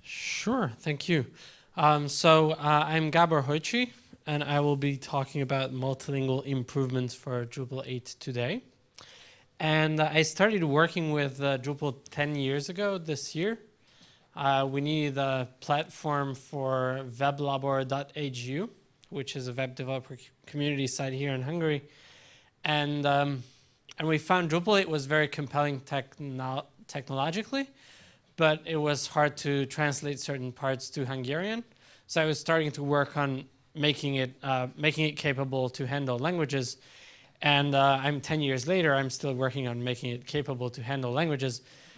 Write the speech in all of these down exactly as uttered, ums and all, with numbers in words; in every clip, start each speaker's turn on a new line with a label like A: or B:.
A: Sure, thank you. Um, so uh, I'm Gabor Hojci, and I will be talking about multilingual improvements for Drupal eight today. And uh, I started working with uh, Drupal ten years ago this year. Uh, we needed a platform for weblabor dot a g u, which is a web developer community site here in Hungary. And, um, and we found Drupal eight was very compelling techno technologically, but it was hard to translate certain parts to Hungarian. So I was starting to work on making it uh, making it capable to handle languages. And uh, I'm ten years later, I'm still working on making it capable to handle languages.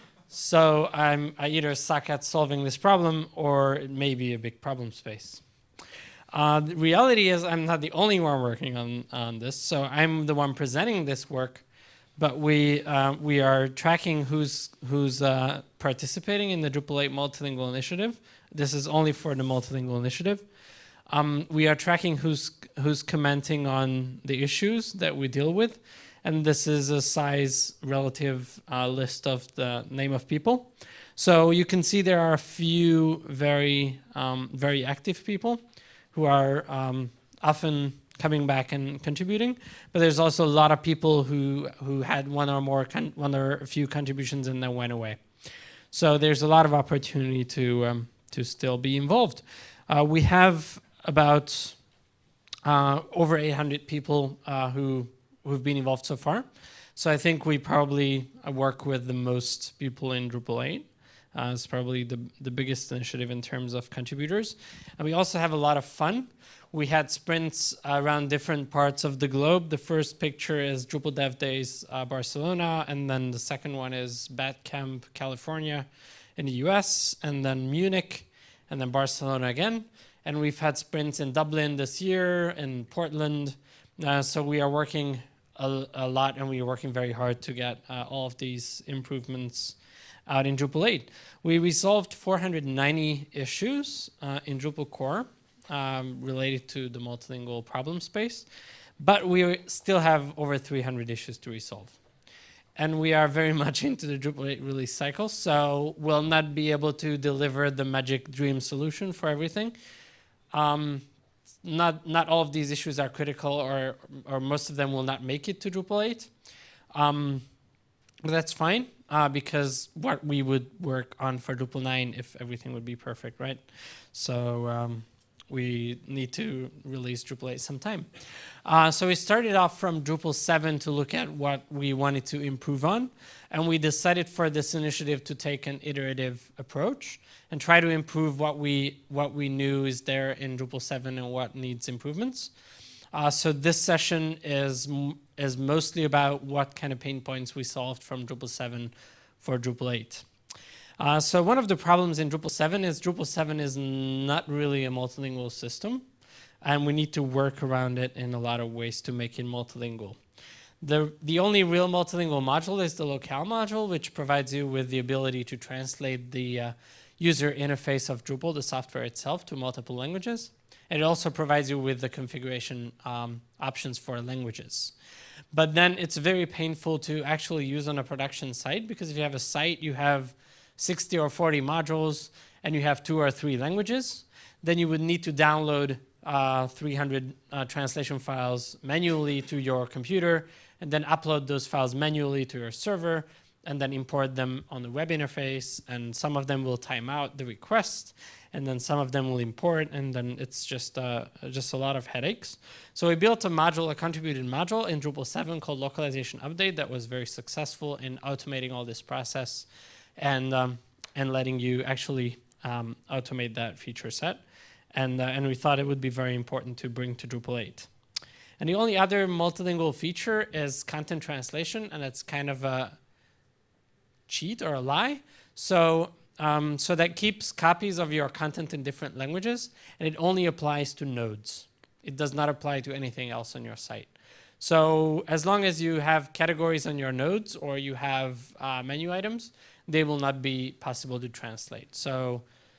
A: So I'm, I either suck at solving this problem, or it may be a big problem space. Uh, the reality is I'm not the only one working on, on this. So I'm the one presenting this work. But we uh, we are tracking who's who's uh, participating in the Drupal eight Multilingual Initiative. This is only for the Multilingual Initiative. Um, we are tracking who's who's commenting on the issues that we deal with, and this is a size relative uh, list of the name of people. So you can see there are a few very um, very active people who are um, often coming back and contributing, but there's also a lot of people who who had one or more one or a few contributions and then went away. So there's a lot of opportunity to um, to still be involved. Uh, we have about uh, over eight hundred people uh, who who've been involved so far. So I think we probably work with the most people in Drupal eight. Uh, it's probably the the biggest initiative in terms of contributors, and we also have a lot of fun. We had sprints around different parts of the globe. The first picture is Drupal Dev Days uh, Barcelona, and then the second one is Bat Camp California in the U S, and then Munich, and then Barcelona again. And we've had sprints in Dublin this year, in Portland. Uh, so we are working a, a lot, and we are working very hard to get uh, all of these improvements out in Drupal eight. We resolved four hundred ninety issues uh, in Drupal core. Um, related to the multilingual problem space, but we still have over three hundred issues to resolve. And we are very much into the Drupal eight release cycle, so we'll not be able to deliver the magic dream solution for everything. Um, not, not all of these issues are critical, or, or most of them will not make it to Drupal eight. Um, but that's fine, uh, because what we would work on for Drupal nine if everything would be perfect, right? So um, we need to release Drupal eight sometime. Uh, so we started off from Drupal seven to look at what we wanted to improve on. And we decided for this initiative to take an iterative approach and try to improve what we, what we knew is there in Drupal seven and what needs improvements. Uh, so this session is, is mostly about what kind of pain points we solved from Drupal seven for Drupal eight. Uh, so one of the problems in Drupal seven is Drupal seven is not really a multilingual system, and we need to work around it in a lot of ways to make it multilingual. The, the only real multilingual module is the locale module, which provides you with the ability to translate the uh, user interface of Drupal, the software itself, to multiple languages. And it also provides you with the configuration um, options for languages. But then it's very painful to actually use on a production site, because if you have a site, you have sixty or forty modules, and you have two or three languages, then you would need to download uh, three hundred uh, translation files manually to your computer, and then upload those files manually to your server, and then import them on the web interface, and some of them will time out the request, and then some of them will import, and then it's just, uh, just a lot of headaches. So we built a module, a contributed module in Drupal seven called Localization Update that was very successful in automating all this process and um, and letting you actually um, automate that feature set. And, uh, and we thought it would be very important to bring to Drupal eight. And the only other multilingual feature is content translation, and it's kind of a cheat or a lie. So, um, so that keeps copies of your content in different languages, and it only applies to nodes. It does not apply to anything else on your site. So as long as you have categories on your nodes, or you have uh, menu items, they will not be possible to translate. So,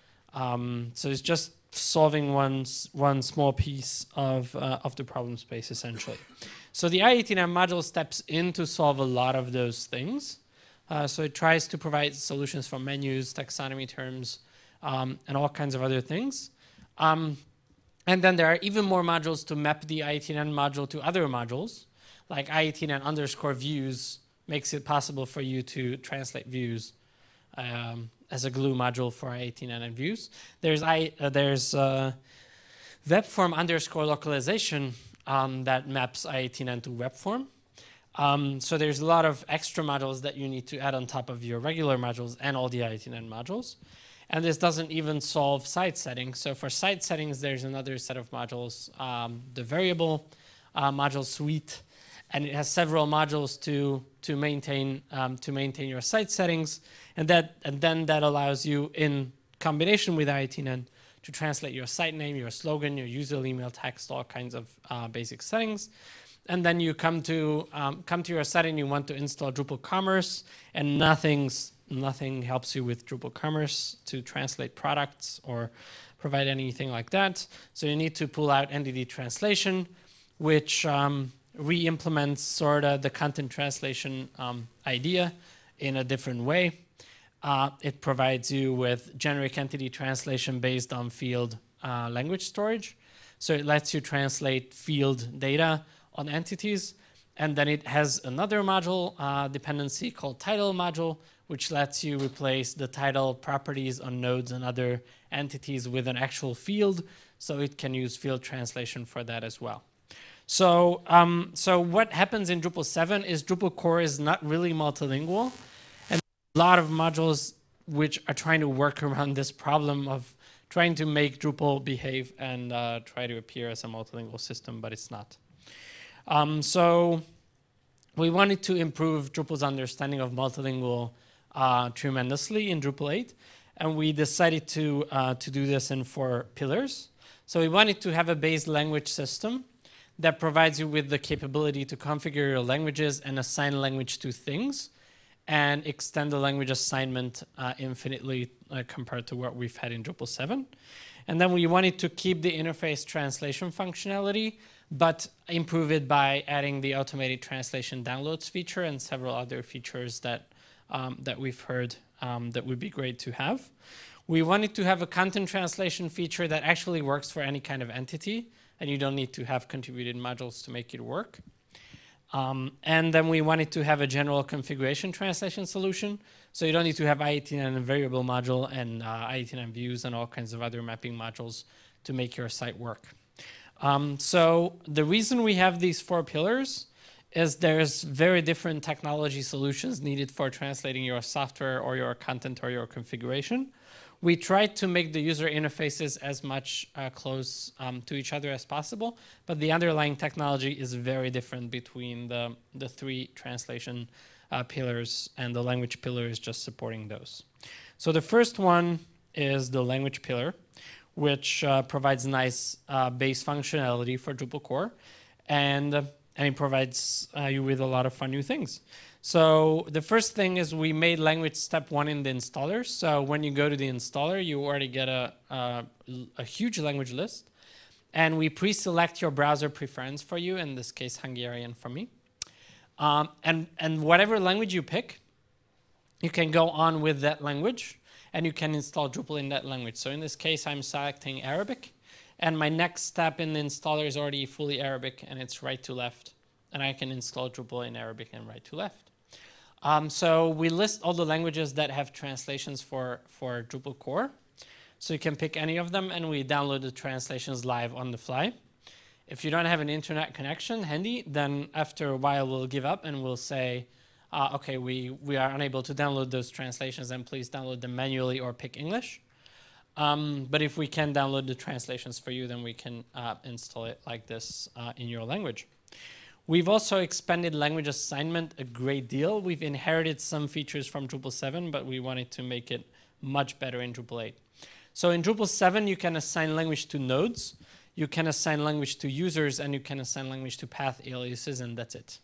A: um, so it's just solving one, one small piece of, uh, of the problem space, essentially. So the I eighteen M module steps in to solve a lot of those things. Uh, so it tries to provide solutions for menus, taxonomy terms, um, and all kinds of other things. Um, and then there are even more modules to map the I E T N module to other modules, like I E T N underscore views makes it possible for you to translate views um, as a glue module for I E T N and views. There's I uh, there's uh, webform underscore localization um, that maps I E T N to webform. Um, so there's a lot of extra modules that you need to add on top of your regular modules and all the I E T N modules. And this doesn't even solve site settings. So for site settings, there's another set of modules, um, the variable uh, module suite, and it has several modules to to maintain um, to maintain your site settings, and that and then that allows you, in combination with I E T N, to translate your site name, your slogan, your user email text, all kinds of uh, basic settings. And then you come to um, come to your site and you want to install Drupal Commerce, and nothing's nothing helps you with Drupal Commerce to translate products or provide anything like that. So you need to pull out N D D translation, which um, re-implements sort of the content translation um, idea in a different way. Uh, it provides you with generic entity translation based on field uh, language storage. So it lets you translate field data on entities. And then it has another module uh, dependency called title module, which lets you replace the title properties on nodes and other entities with an actual field. So it can use field translation for that as well. So, um, so what happens in Drupal seven is Drupal core is not really multilingual. And a lot of modules which are trying to work around this problem of trying to make Drupal behave and uh, try to appear as a multilingual system, but it's not. Um, so we wanted to improve Drupal's understanding of multilingual uh, tremendously in Drupal eight. And we decided to, uh, to do this in four pillars. So we wanted to have a base language system that provides you with the capability to configure your languages and assign language to things and extend the language assignment uh, infinitely uh, compared to what we've had in Drupal seven. And then we wanted to keep the interface translation functionality, but improve it by adding the automated translation downloads feature and several other features that, um, that we've heard um, that would be great to have. We wanted to have a content translation feature that actually works for any kind of entity, and you don't need to have contributed modules to make it work. Um, and then we wanted to have a general configuration translation solution. So you don't need to have I E T N and variable module and uh, I E T N views and all kinds of other mapping modules to make your site work. Um, so the reason we have these four pillars is there's very different technology solutions needed for translating your software or your content or your configuration. We tried to make the user interfaces as much uh, close um, to each other as possible, but the underlying technology is very different between the, the three translation uh, pillars, and the language pillar is just supporting those. So the first one is the language pillar, which uh, provides nice uh, base functionality for Drupal core, and, uh, and it provides uh, you with a lot of fun new things. So the first thing is we made language step one in the installer. So when you go to the installer, you already get a, a, a huge language list. And we pre-select your browser preference for you, in this case, Hungarian for me. Um, and, and whatever language you pick, you can go on with that language, and you can install Drupal in that language. So in this case, I'm selecting Arabic. And my next step in the installer is already fully Arabic, and it's right to left. And I can install Drupal in Arabic and right to left. Um, so we list all the languages that have translations for, for Drupal core. So you can pick any of them, and we download the translations live on the fly. If you don't have an internet connection handy, then after a while we'll give up and we'll say, uh, okay, we, we are unable to download those translations, and please download them manually or pick English. Um, but if we can download the translations for you, then we can uh, install it like this uh, in your language. We've also expanded language assignment a great deal. We've inherited some features from Drupal seven, but we wanted to make it much better in Drupal eight. So in Drupal seven, you can assign language to nodes, you can assign language to users, and you can assign language to path aliases, and that's it.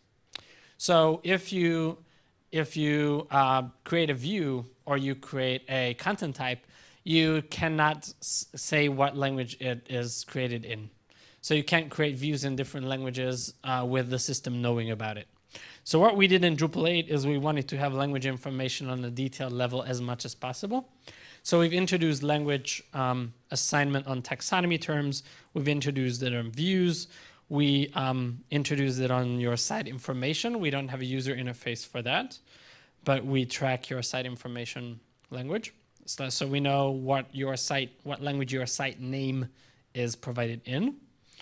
A: So if you, if you uh, create a view or you create a content type, you cannot s say what language it is created in. So you can't create views in different languages uh, with the system knowing about it. So what we did in Drupal eight is we wanted to have language information on a detailed level as much as possible. So we've introduced language um, assignment on taxonomy terms. We've introduced it on views. We um, introduced it on your site information. We don't have a user interface for that, but we track your site information language. So, so we know what your site, what language your site name is provided in.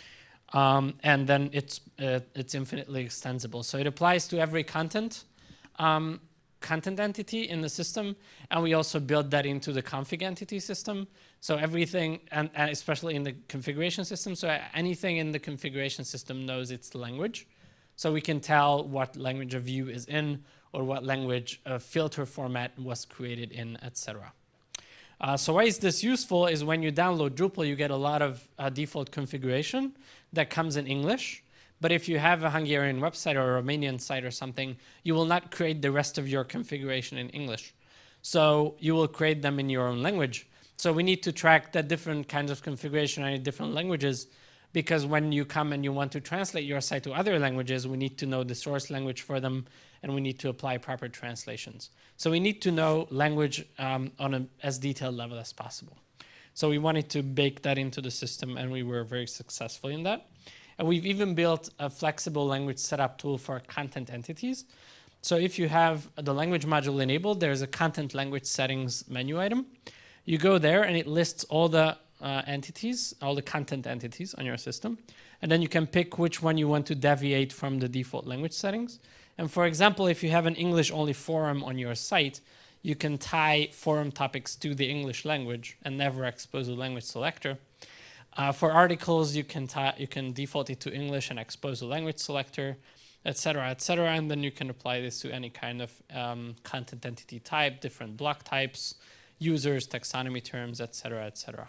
A: Um, and then it's uh, it's infinitely extensible. So it applies to every content um, content entity in the system, and we also build that into the config entity system. So everything, and, and especially in the configuration system, so anything in the configuration system knows its language. So we can tell what language a view is in, or what language a filter format was created in, et cetera. Uh, so why is this useful is when you download Drupal, you get a lot of uh, default configuration that comes in English. But if you have a Hungarian website or a Romanian site or something, you will not create the rest of your configuration in English. So you will create them in your own language. So we need to track the different kinds of configuration in different languages, because when you come and you want to translate your site to other languages, we need to know the source language for them, and we need to apply proper translations. So we need to know language um, on a as detailed level as possible. So we wanted to bake that into the system, and we were very successful in that. And we've even built a flexible language setup tool for content entities. So if you have the language module enabled, there's a content language settings menu item. You go there and it lists all the uh, entities, all the content entities on your system. And then you can pick which one you want to deviate from the default language settings. And for example, if you have an English-only forum on your site, you can tie forum topics to the English language and never expose a language selector. Uh, for articles, you can you can default it to English and expose a language selector, et cetera, et cetera. And then you can apply this to any kind of um, content entity type, different block types, users, taxonomy terms, et cetera, et cetera.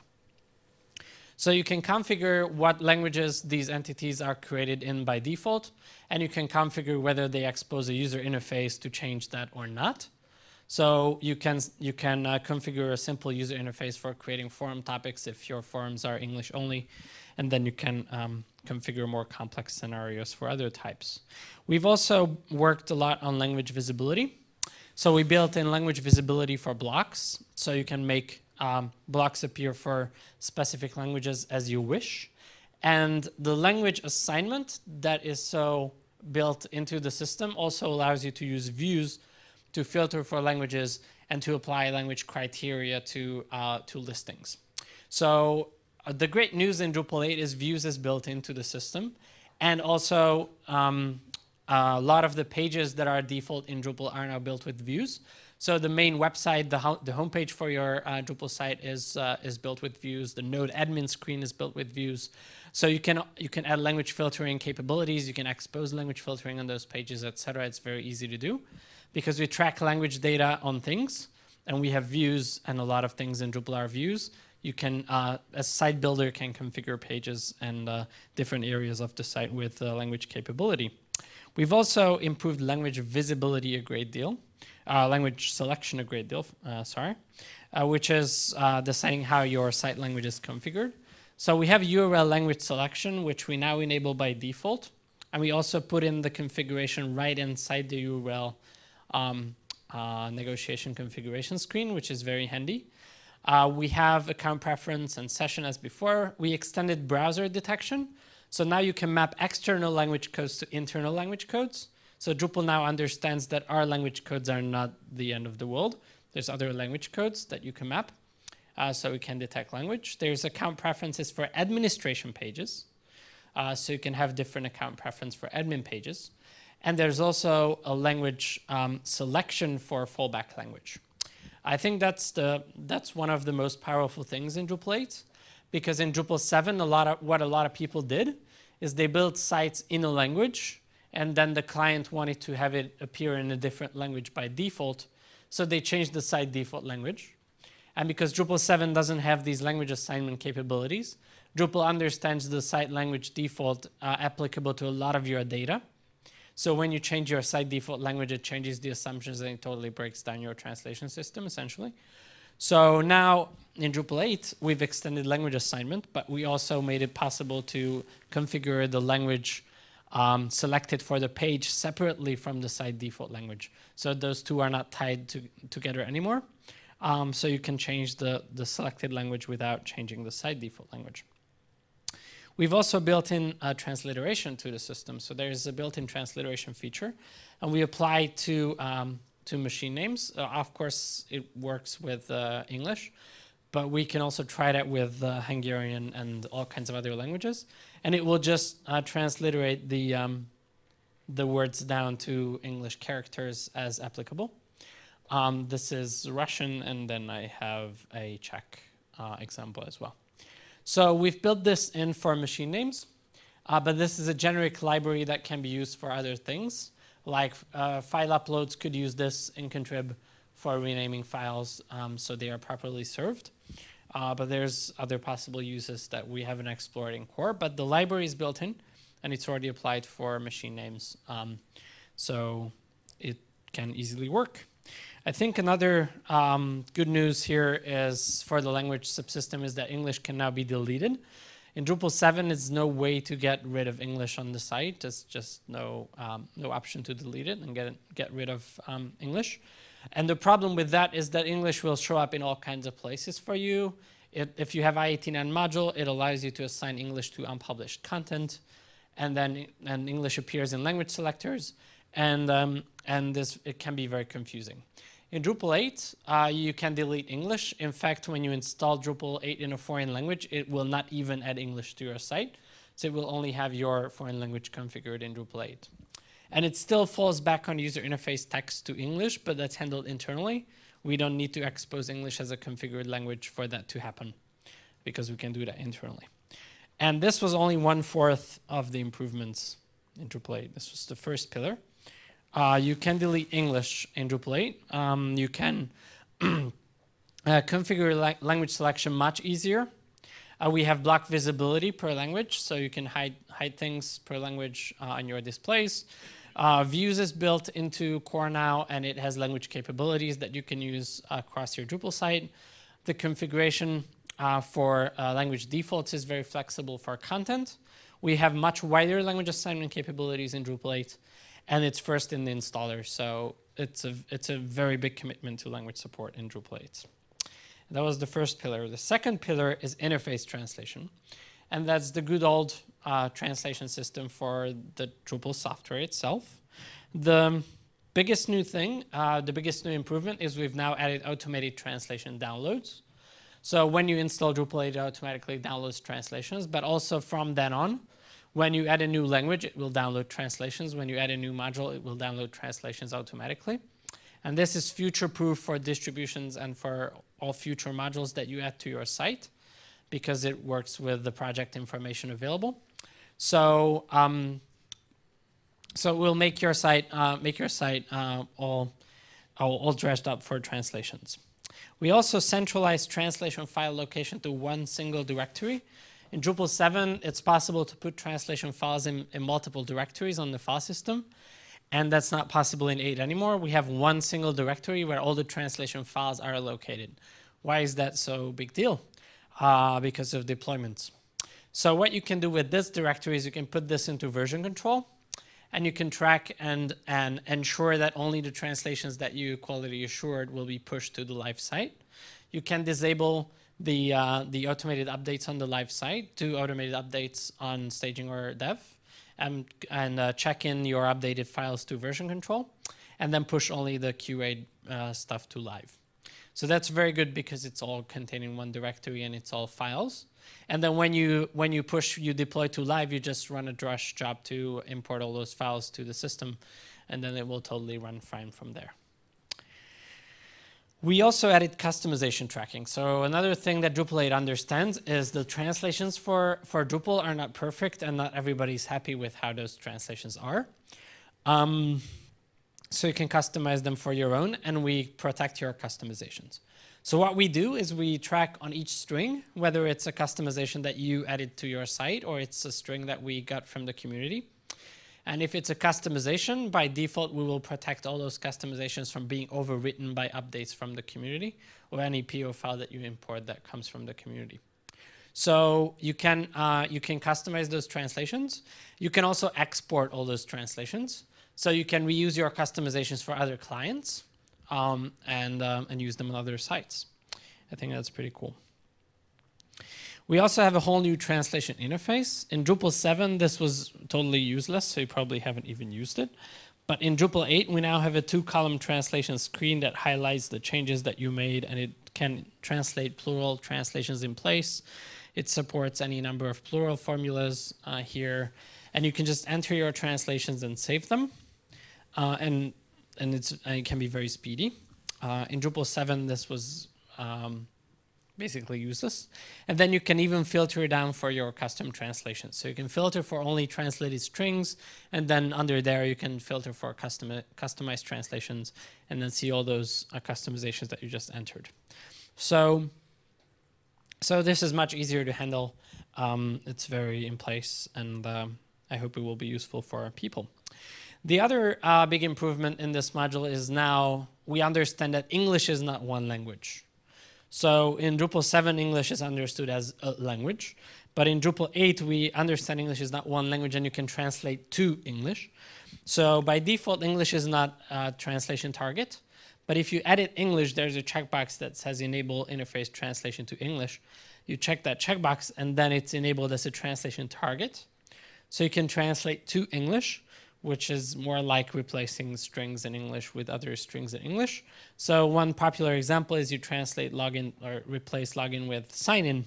A: So you can configure what languages these entities are created in by default, and you can configure whether they expose a user interface to change that or not. So you can you can uh, configure a simple user interface for creating forum topics if your forums are English only, and then you can um, configure more complex scenarios for other types. We've also worked a lot on language visibility. So we built in language visibility for blocks, so you can make um, blocks appear for specific languages as you wish. And the language assignment that is so built into the system also allows you to use views to filter for languages and to apply language criteria to, uh, to listings. So uh, the great news in Drupal eight is views is built into the system. And also um, a lot of the pages that are default in Drupal are now built with views. So the main website, the, ho the homepage for your uh, Drupal site is, uh, is built with views. The node admin screen is built with views. So you can, you can add language filtering capabilities. You can expose language filtering on those pages, et cetera. It's very easy to do, because we track language data on things, and we have views, and a lot of things in Drupal are views. You can, uh, as site builder, can configure pages and uh, different areas of the site with uh, language capability. We've also improved language visibility a great deal, uh, language selection a great deal, uh, sorry, uh, which is uh, deciding how your site language is configured. So we have U R L language selection, which we now enable by default, and we also put in the configuration right inside the U R L Um, uh, negotiation configuration screen, which is very handy. Uh, we have account preference and session as before. We extended browser detection. So now you can map external language codes to internal language codes. So Drupal now understands that our language codes are not the end of the world. There's other language codes that you can map. Uh, so we can detect language. There's account preferences for administration pages. Uh, so you can have different account preference for admin pages. And there's also a language um, selection for fallback language. I think that's the that's one of the most powerful things in Drupal eight, because in Drupal seven, a lot of what a lot of people did is they built sites in a language, and then the client wanted to have it appear in a different language by default, so they changed the site default language. And because Drupal seven doesn't have these language assignment capabilities, Drupal understands the site language default uh, applicable to a lot of your data. So when you change your site default language, it changes the assumptions and it totally breaks down your translation system, essentially. So now in Drupal eight, we've extended language assignment, but we also made it possible to configure the language um, selected for the page separately from the site default language. So those two are not tied to, together anymore. Um, so you can change the, the selected language without changing the site default language. We've also built in a transliteration to the system. So there's a built-in transliteration feature, and we apply to, um, to machine names. Uh, of course, it works with uh, English, but we can also try that with uh, Hungarian and all kinds of other languages. And it will just uh, transliterate the, um, the words down to English characters as applicable. Um, this is Russian, and then I have a Czech uh, example as well. So we've built this in for machine names, uh, but this is a generic library that can be used for other things. Like uh, file uploads could use this in Contrib for renaming files um, so they are properly served. Uh, but there's other possible uses that we haven't explored in core, but the library is built in and it's already applied for machine names. Um, so it can easily work. I think another um, good news here is for the language subsystem is that English can now be deleted. In Drupal seven, there's no way to get rid of English on the site. There's just no, um, no option to delete it and get, it, get rid of um, English. And the problem with that is that English will show up in all kinds of places for you. It, if you have I eighteen N module, it allows you to assign English to unpublished content. And then and English appears in language selectors. And, um, and this, it can be very confusing. In Drupal eight, uh, you can delete English. In fact, when you install Drupal eight in a foreign language, it will not even add English to your site. So it will only have your foreign language configured in Drupal eight. And it still falls back on user interface text to English, but that's handled internally. We don't need to expose English as a configured language for that to happen, because we can do that internally. And this was only one-fourth of the improvements in Drupal eight. This was the first pillar. Uh, you can delete English in Drupal eight. Um, you can uh, configure la language selection much easier. Uh, we have block visibility per language, so you can hide, hide things per language uh, on your displays. Uh, Views is built into Core now, and it has language capabilities that you can use uh, across your Drupal site. The configuration uh, for uh, language defaults is very flexible for content. We have much wider language assignment capabilities in Drupal eight. And it's first in the installer, so it's a, it's a very big commitment to language support in Drupal eight. That was the first pillar. The second pillar is interface translation, and that's the good old uh, translation system for the Drupal software itself. The biggest new thing, uh, the biggest new improvement is we've now added automated translation downloads. So when you install Drupal eight, it automatically downloads translations, but also from then on, when you add a new language, it will download translations. When you add a new module, it will download translations automatically. And this is future-proof for distributions and for all future modules that you add to your site, because it works with the project information available. So, um, so we'll make your site uh, make your site uh, all, all all dressed up for translations. We also centralize translation file location to one single directory. In Drupal seven, it's possible to put translation files in, in multiple directories on the file system, and that's not possible in eight anymore. We have one single directory where all the translation files are located. Why is that so big deal? Uh, because of deployments. So what you can do with this directory is you can put this into version control, and you can track and, and ensure that only the translations that you quality assured will be pushed to the live site. You can disable the, uh, the automated updates on the live site, do automated updates on staging or dev, and, and uh, check in your updated files to version control, and then push only the Q A uh, stuff to live. So that's very good because it's all contained in one directory and it's all files. And then when you, when you push, you deploy to live, you just run a Drush job to import all those files to the system, and then it will totally run fine from there. We also added customization tracking. So another thing that Drupal eight understands is the translations for, for Drupal are not perfect, and not everybody's happy with how those translations are. Um, so you can customize them for your own, and we protect your customizations. So what we do is we track on each string, whether it's a customization that you added to your site or it's a string that we got from the community. And if it's a customization, by default, we will protect all those customizations from being overwritten by updates from the community or any P O file that you import that comes from the community. So you can, uh, you can customize those translations. You can also export all those translations. So you can reuse your customizations for other clients. um, and, um, and use them on other sites. I think that's pretty cool. We also have a whole new translation interface. In Drupal seven, this was totally useless, so you probably haven't even used it. But in Drupal eight, we now have a two-column translation screen that highlights the changes that you made, and it can translate plural translations in place. It supports any number of plural formulas uh, here, and you can just enter your translations and save them. Uh, and and, it's, and it can be very speedy. Uh, in Drupal seven, this was um, basically useless. And then you can even filter down for your custom translations. So you can filter for only translated strings, and then under there you can filter for custom, customized translations, and then see all those uh, customizations that you just entered. So, so this is much easier to handle. Um, it's very in place, and um, I hope it will be useful for people. The other uh, big improvement in this module is now we understand that English is not one language. So in Drupal seven, English is understood as a language. But in Drupal eight, we understand English is not one language, and you can translate to English. So by default, English is not a translation target. But if you edit English, there's a checkbox that says Enable Interface Translation to English. You check that checkbox, and then it's enabled as a translation target. So you can translate to English, which is more like replacing strings in English with other strings in English. So one popular example is you translate login or replace login with sign in,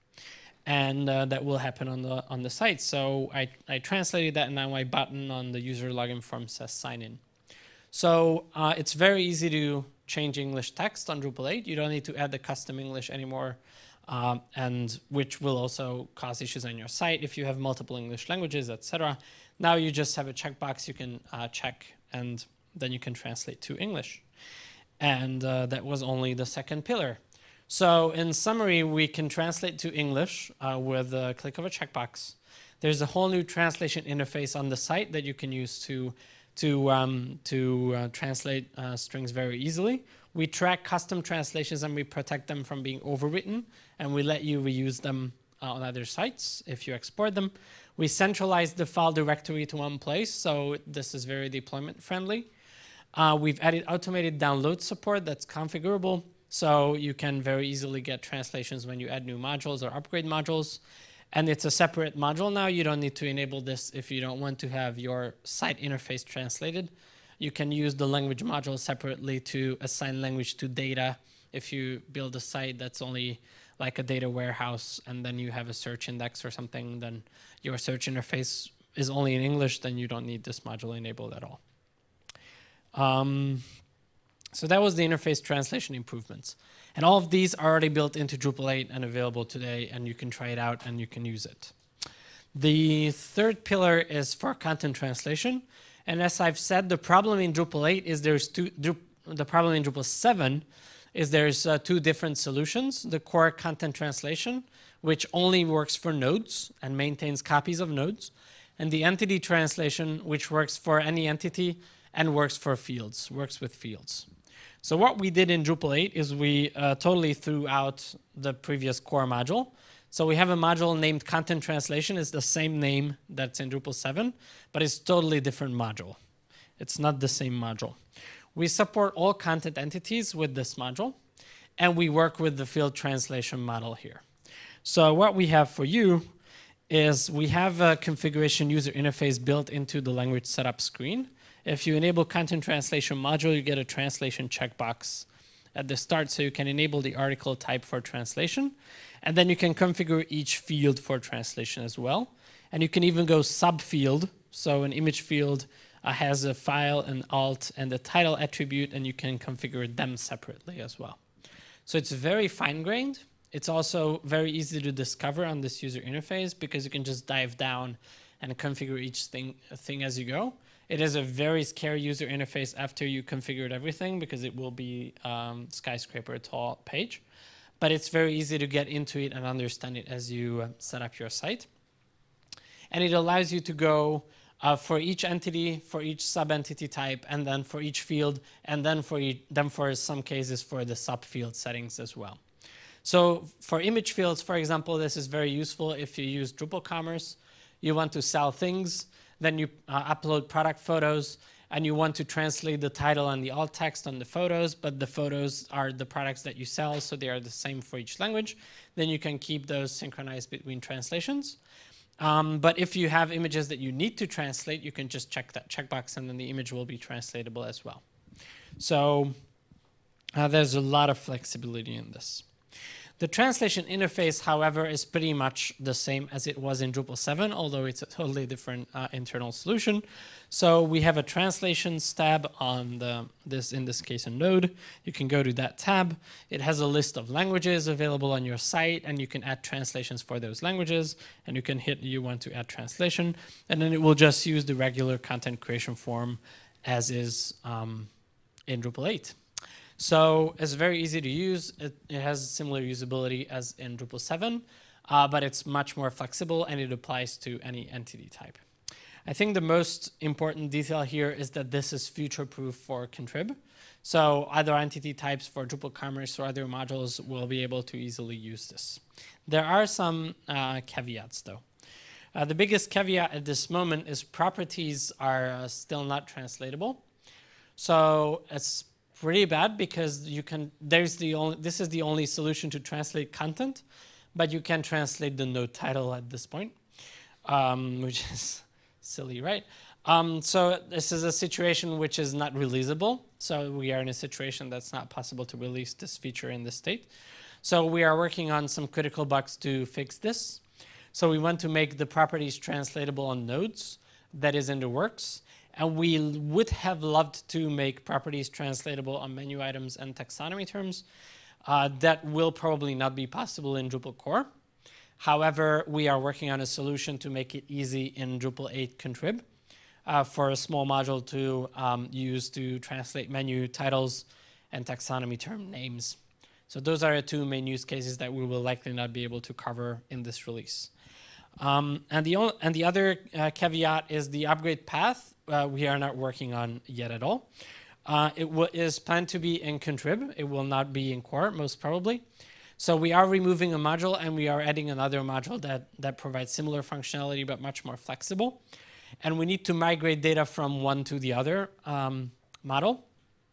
A: and uh, that will happen on the on the site. So I, I translated that, and now my button on the user login form says sign in. So uh, it's very easy to change English text on Drupal eight. You don't need to add the custom English anymore, um, and which will also cause issues on your site if you have multiple English languages, et cetera. Now you just have a checkbox you can uh, check, and then you can translate to English. And uh, that was only the second pillar. So in summary, we can translate to English uh, with a click of a checkbox. There's a whole new translation interface on the site that you can use to, to, um, to uh, translate uh, strings very easily. We track custom translations, and we protect them from being overwritten, and we let you reuse them uh, on other sites if you export them. We centralize the file directory to one place, so this is very deployment friendly. Uh, we've added automated download support that's configurable, so you can very easily get translations when you add new modules or upgrade modules. And it's a separate module now. You don't need to enable this if you don't want to have your site interface translated. You can use the language module separately to assign language to data. If you build a site that's only like a data warehouse, and then you have a search index or something, then your search interface is only in English, then you don't need this module enabled at all. Um, so that was the interface translation improvements. And all of these are already built into Drupal eight and available today, and you can try it out and you can use it. The third pillar is for content translation. And as I've said, the problem in Drupal eight is there's two, the problem in Drupal seven is there's uh, two different solutions. The core content translation, which only works for nodes and maintains copies of nodes, and the entity translation, which works for any entity and works for fields, works with fields. So what we did in Drupal eight is we uh, totally threw out the previous core module. So we have a module named content translation. It's the same name that's in Drupal seven, but it's totally different module. It's not the same module. We support all content entities with this module, and we work with the field translation model here. So what we have for you is we have a configuration user interface built into the language setup screen. If you enable content translation module, you get a translation checkbox at the start, so you can enable the article type for translation, and then you can configure each field for translation as well. And you can even go sub-field, so an image field uh, has a file, an alt, and a title attribute, and you can configure them separately as well. So it's very fine-grained. It's also very easy to discover on this user interface because you can just dive down and configure each thing, thing as you go. It is a very scary user interface after you configured everything because it will be um, skyscraper tall page. But it's very easy to get into it and understand it as you uh, set up your site. And it allows you to go uh, for each entity, for each sub-entity type, and then for each field, and then for, e then for some cases for the sub-field settings as well. So for image fields, for example, this is very useful if you use Drupal Commerce. You want to sell things, then you uh, upload product photos, and you want to translate the title and the alt text on the photos, but the photos are the products that you sell, so they are the same for each language, then you can keep those synchronized between translations. Um, but if you have images that you need to translate, you can just check that checkbox and then the image will be translatable as well. So uh, there's a lot of flexibility in this. The translation interface, however, is pretty much the same as it was in Drupal seven, although it's a totally different uh, internal solution. So we have a translations tab on the, this, in this case, a node. You can go to that tab. It has a list of languages available on your site, and you can add translations for those languages. And you can hit you want to add translation, and then it will just use the regular content creation form as is um, in Drupal eight. So it's very easy to use. It, it has similar usability as in Drupal seven, uh, but it's much more flexible and it applies to any entity type. I think the most important detail here is that this is future-proof for Contrib. So other entity types for Drupal Commerce or other modules will be able to easily use this. There are some uh, caveats though. Uh, the biggest caveat at this moment is properties are uh, still not translatable. So it's pretty bad because you can, there's the only, this is the only solution to translate content, but you can translate the node title at this point, um, which is silly, right? Um, so this is a situation which is not releasable. So we are in a situation that's not possible to release this feature in this state. So we are working on some critical bugs to fix this. So we want to make the properties translatable on nodes. That is in the works. And we would have loved to make properties translatable on menu items and taxonomy terms. Uh, that will probably not be possible in Drupal core. However, we are working on a solution to make it easy in Drupal eight Contrib uh, for a small module to um, use to translate menu titles and taxonomy term names. So those are the two main use cases that we will likely not be able to cover in this release. Um, and, the only, and the other uh, caveat is the upgrade path. Uh, we are not working on yet at all. Uh, it is planned to be in Contrib. It will not be in core, most probably. So we are removing a module and we are adding another module that, that provides similar functionality but much more flexible. And we need to migrate data from one to the other um, model.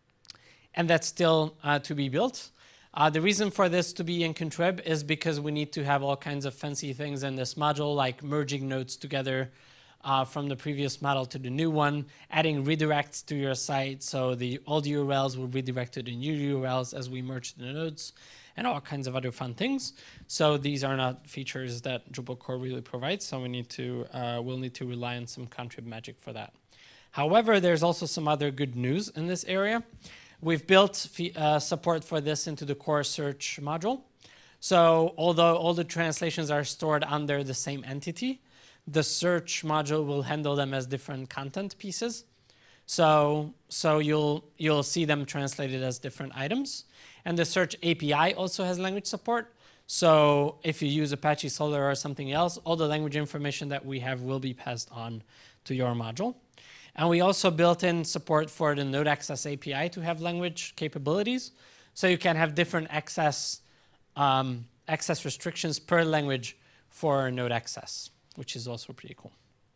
A: And that's still uh, to be built. Uh, the reason for this to be in Contrib is because we need to have all kinds of fancy things in this module, like merging nodes together uh, from the previous model to the new one, adding redirects to your site, so the old U R Ls will redirect to the new U R Ls as we merge the nodes, and all kinds of other fun things. So these are not features that Drupal core really provides, so we need to, uh, we'll need to rely on some Contrib magic for that. However, there's also some other good news in this area. We've built uh, support for this into the core search module. So although all the translations are stored under the same entity, the search module will handle them as different content pieces. So, so you'll, you'll see them translated as different items. And the search A P I also has language support. So if you use Apache Solr or something else, all the language information that we have will be passed on to your module. And we also built in support for the Node Access A P I to have language capabilities. So you can have different access, um, access restrictions per language for Node Access, which is also pretty cool.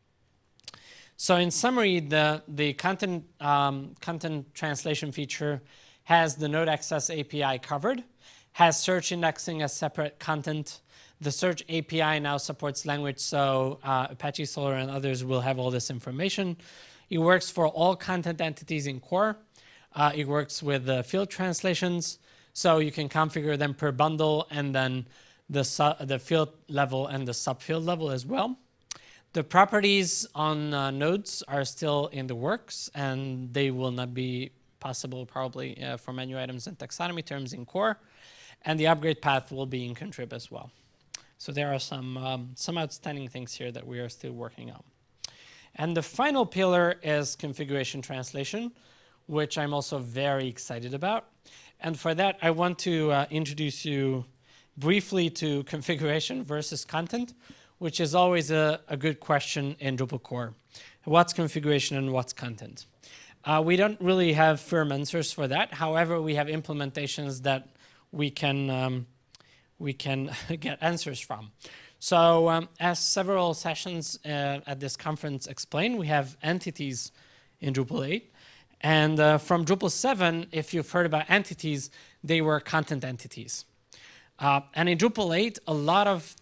A: So in summary, the, the content, um, content translation feature has the Node Access A P I covered, has search indexing as separate content. The search A P I now supports language, so uh, Apache Solr and others will have all this information. It works for all content entities in core. Uh, it works with the field translations, so you can configure them per bundle and then the, the field level and the subfield level as well. The properties on uh, nodes are still in the works, and they will not be possible probably uh, for menu items and taxonomy terms in core. And the upgrade path will be in Contrib as well. So there are some, um, some outstanding things here that we are still working on. And the final pillar is configuration translation, which I'm also very excited about. And for that, I want to uh, introduce you briefly to configuration versus content, which is always a, a good question in Drupal core. What's configuration and what's content? Uh, we don't really have firm answers for that. However, we have implementations that we can, um, we can get answers from. So um, as several sessions uh, at this conference explain, we have entities in Drupal eight. And uh, from Drupal seven, if you've heard about entities, they were content entities. Uh, and in Drupal eight, a lot of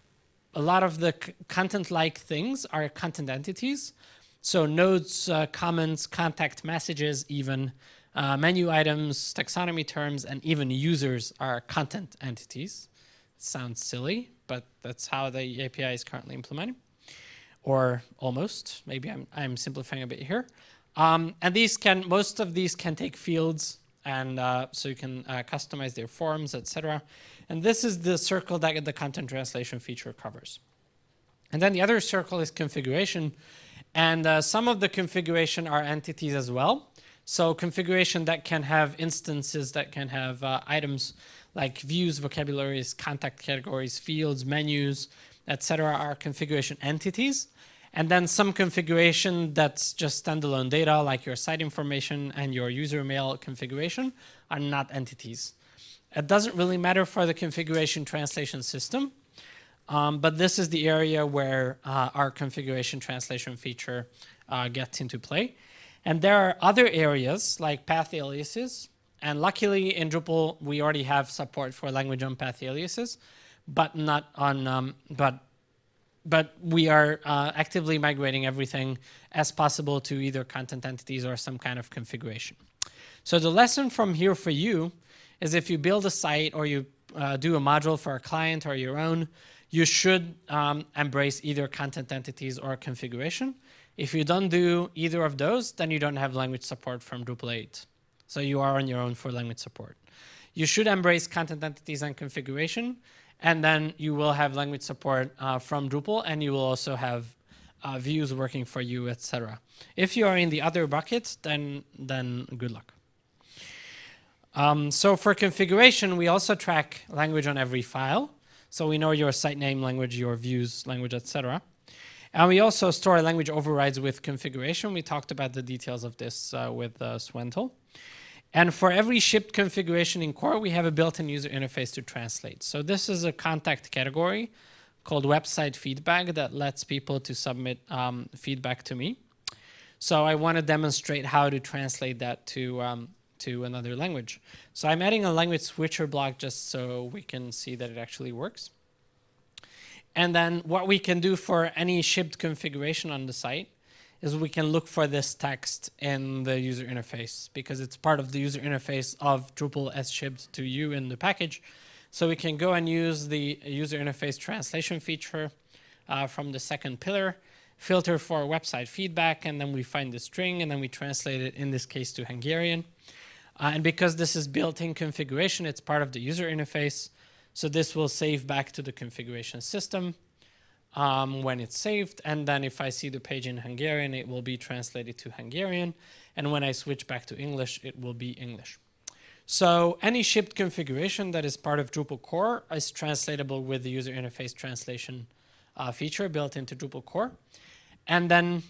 A: a lot of the content-like things are content entities. So nodes, uh, comments, contact messages, even uh, menu items, taxonomy terms, and even users are content entities. It sounds silly, but that's how the A P I is currently implemented, or almost. Maybe I'm I'm simplifying a bit here. Um, and these can most of these can take fields, and uh, so you can uh, customize their forms, et cetera. And this is the circle that the content translation feature covers. And then the other circle is configuration. And uh, some of the configuration are entities as well. So configuration that can have instances that can have uh, items like views, vocabularies, contact categories, fields, menus, et cetera are configuration entities. And then some configuration that's just standalone data like your site information and your user mail configuration are not entities. It doesn't really matter for the configuration translation system, um, but this is the area where uh, our configuration translation feature uh, gets into play. And there are other areas like path aliases, and luckily in Drupal we already have support for language on path aliases, but not on um, but but we are uh, actively migrating everything as possible to either content entities or some kind of configuration. So the lesson from here for you is if you build a site or you uh, do a module for a client or your own, you should um, embrace either content entities or configuration. If you don't do either of those, then you don't have language support from Drupal eight. So you are on your own for language support. You should embrace content entities and configuration, and then you will have language support uh, from Drupal, and you will also have uh, views working for you, et cetera. If you are in the other bucket, then, then good luck. Um, so for configuration, we also track language on every file. So we know your site name language, your views language, et cetera. And we also store language overrides with configuration. We talked about the details of this uh, with uh, Swentel. And for every shipped configuration in core, we have a built-in user interface to translate. So this is a contact category called website feedback that lets people to submit um, feedback to me. So I want to demonstrate how to translate that to um, to another language. So I'm adding a language switcher block just so we can see that it actually works. And then what we can do for any shipped configuration on the site is we can look for this text in the user interface because it's part of the user interface of Drupal as shipped to you in the package. So we can go and use the user interface translation feature uh, from the second pillar, filter for website feedback, and then we find the string, and then we translate it, in this case, to Hungarian. Uh, and because this is built-in configuration, it's part of the user interface. So this will save back to the configuration system um, when it's saved. And then if I see the page in Hungarian, it will be translated to Hungarian. And when I switch back to English, it will be English. So any shipped configuration that is part of Drupal core is translatable with the user interface translation uh, feature built into Drupal core. And then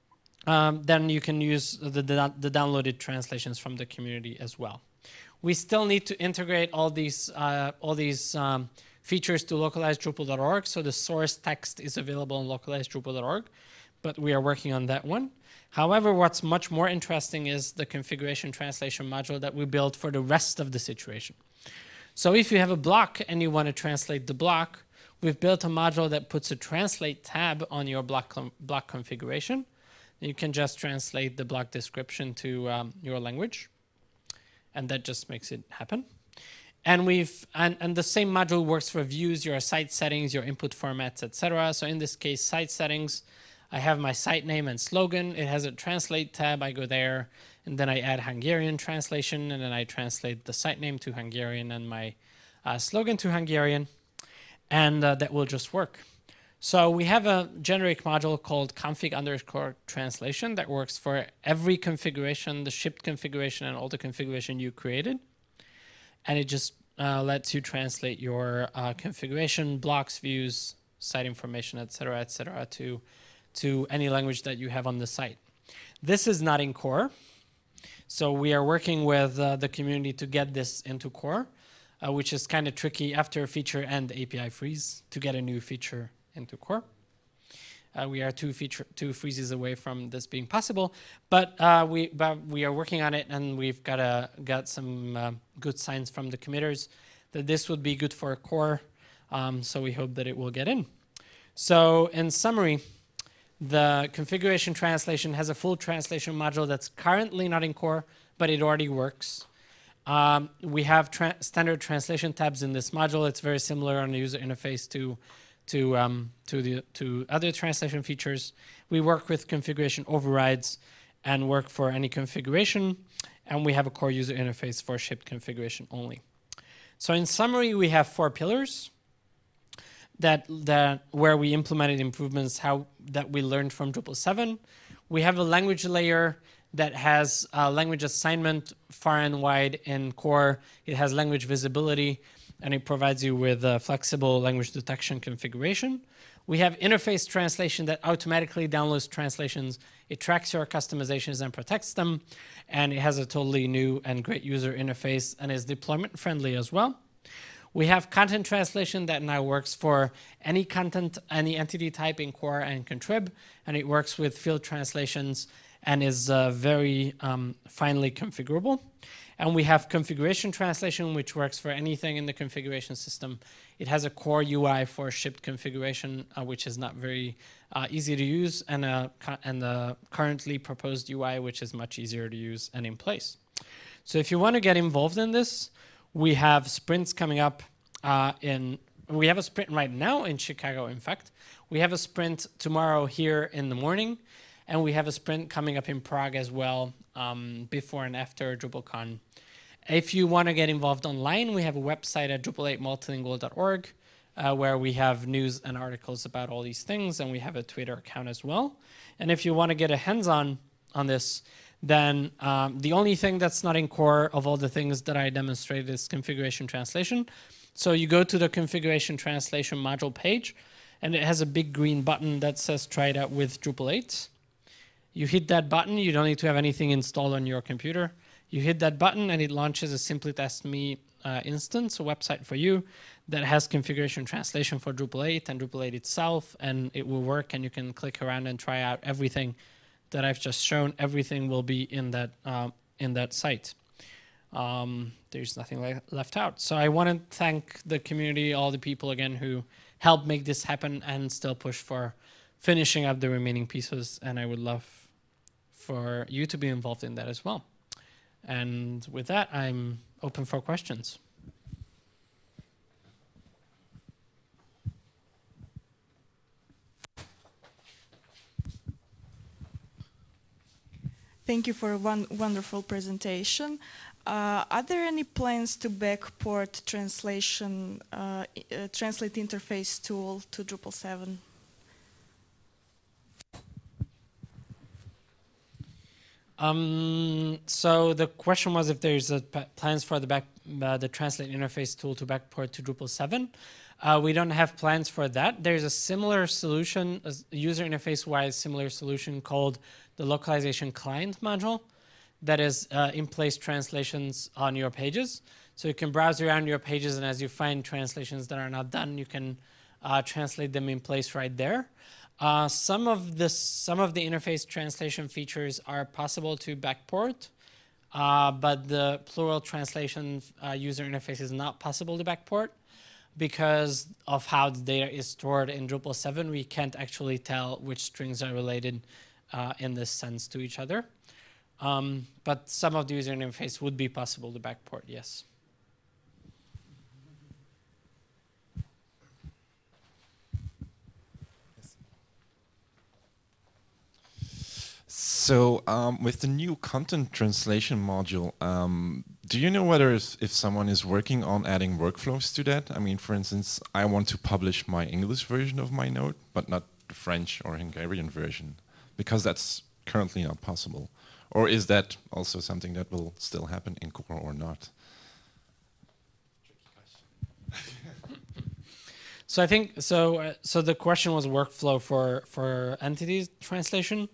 A: Um, then you can use the, the, the downloaded translations from the community as well. We still need to integrate all these, uh, all these um, features to localized Drupal dot org. So the source text is available on localized Drupal dot org, but we are working on that one. However, what's much more interesting is the configuration translation module that we built for the rest of the situation. So if you have a block and you want to translate the block, we've built a module that puts a translate tab on your block, block configuration. You can just translate the block description to um, your language, and that just makes it happen. And we've and, and the same module works for views, your site settings, your input formats, et cetera. So in this case, site settings, I have my site name and slogan. It has a translate tab. I go there, and then I add Hungarian translation, and then I translate the site name to Hungarian and my uh, slogan to Hungarian, and uh, that will just work. So we have a generic module called config underscore translation that works for every configuration, the shipped configuration and all the configuration you created. And it just uh, lets you translate your uh, configuration, blocks, views, site information, et cetera, et cetera, to, to any language that you have on the site. This is not in core. So we are working with uh, the community to get this into core, uh, which is kind of tricky after a feature and A P I freeze to get a new feature into core. Uh, we are two feature two freezes away from this being possible, but uh, we but we are working on it, and we've got a got some uh, good signs from the committers that this would be good for a core. Um, so we hope that it will get in. So in summary, the configuration translation has a full translation module that's currently not in core, but it already works. Um, we have tra standard translation tabs in this module. It's very similar on the user interface to to um, to the to other translation features. We work with configuration overrides and work for any configuration, and we have a core user interface for shipped configuration only. So in summary, we have four pillars that that where we implemented improvements how that we learned from Drupal seven. We have a language layer that has uh, language assignment far and wide in core. It has language visibility, and it provides you with a flexible language detection configuration. We have interface translation that automatically downloads translations. It tracks your customizations and protects them, and it has a totally new and great user interface and is deployment friendly as well. We have content translation that now works for any content, any entity type in core and contrib, and it works with field translations and is uh, very um, finely configurable. And we have configuration translation, which works for anything in the configuration system. It has a core U I for shipped configuration, uh, which is not very uh, easy to use, and a, and the currently proposed U I, which is much easier to use and in place. So if you want to get involved in this, we have sprints coming up uh, in, we have a sprint right now in Chicago, in fact. We have a sprint tomorrow here in the morning, and we have a sprint coming up in Prague as well, um, before and after DrupalCon. If you want to get involved online, we have a website at Drupal eight multilingual dot org, uh, where we have news and articles about all these things, and we have a Twitter account as well. And if you want to get a hands-on on this, then um, the only thing that's not in core of all the things that I demonstrated is configuration translation. So you go to the configuration translation module page, and it has a big green button that says try it out with Drupal eight. You hit that button, you don't need to have anything installed on your computer. You hit that button and it launches a Simply Test Me uh, instance, a website for you that has configuration translation for Drupal eight and Drupal eight itself, and it will work, and you can click around and try out everything that I've just shown. Everything will be in that, uh, in that site. Um, there's nothing le left out. So I want to thank the community, all the people again who helped make this happen and still push for finishing up the remaining pieces, and I would love for you to be involved in that as well. And with that, I'm open for questions.
B: Thank you for a one wonderful presentation. Uh, are there any plans to backport translation, uh, uh, translate interface tool to Drupal seven?
A: Um, so the question was if there's a plans for the back uh, the translate interface tool to backport to Drupal seven. Uh, we don't have plans for that. There's a similar solution, a user interface-wise similar solution called the localization client module that is uh, in-place translations on your pages. So you can browse around your pages, and as you find translations that are not done, you can uh, translate them in place right there. Uh, some of the some of the interface translation features are possible to backport, uh, but the plural translation uh, user interface is not possible to backport because of how the data is stored in Drupal seven. We can't actually tell which strings are related uh, in this sense to each other. Um, but some of the user interface would be possible to backport, yes.
C: So um, with the new content translation module, um, do you know whether if, if someone is working on adding workflows to that? I mean, for instance, I want to publish my English version of my note, but not the French or Hungarian version, because that's currently not possible. Or is that also something that will still happen in core or not?
A: So I think, so uh, so the question was workflow for, for entities translation.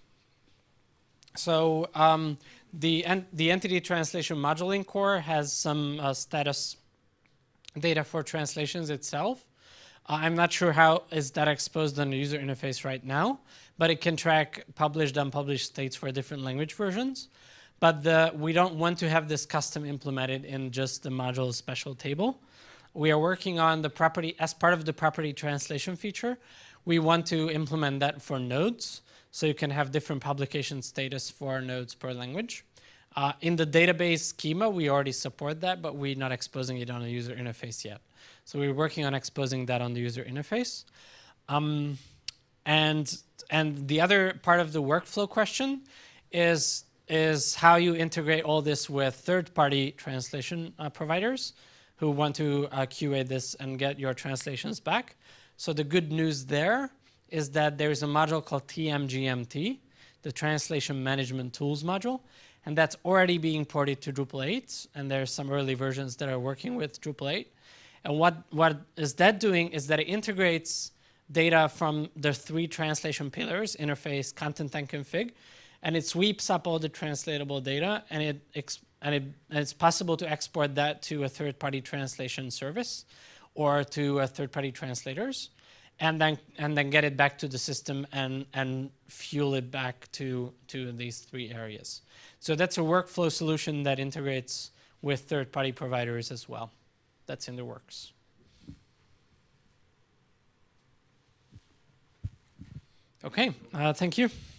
A: So um, the, en the entity translation module in core has some uh, status data for translations itself. Uh, I'm not sure how is that exposed on the user interface right now, but it can track published, unpublished states for different language versions. But the, we don't want to have this custom implemented in just the module special table. We are working on the property, as part of the property translation feature, we want to implement that for nodes, so you can have different publication status for nodes per language. Uh, in the database schema, we already support that, but we're not exposing it on the user interface yet. So we're working on exposing that on the user interface. Um, and, and the other part of the workflow question is, is how you integrate all this with third-party translation uh, providers who want to uh, Q A this and get your translations back. So the good news there is that there is a module called T M G M T, the Translation Management Tools module, and that's already being ported to Drupal eight, and there's some early versions that are working with Drupal eight. And what, what is that doing is that it integrates data from the three translation pillars, interface, content, and config, and it sweeps up all the translatable data, and it and, it, and it's possible to export that to a third-party translation service or to a third-party translators, and then and then get it back to the system and and fuel it back to to these three areas. So that's a workflow solution that integrates with third-party providers as well. That's in the works. Okay, uh, thank you.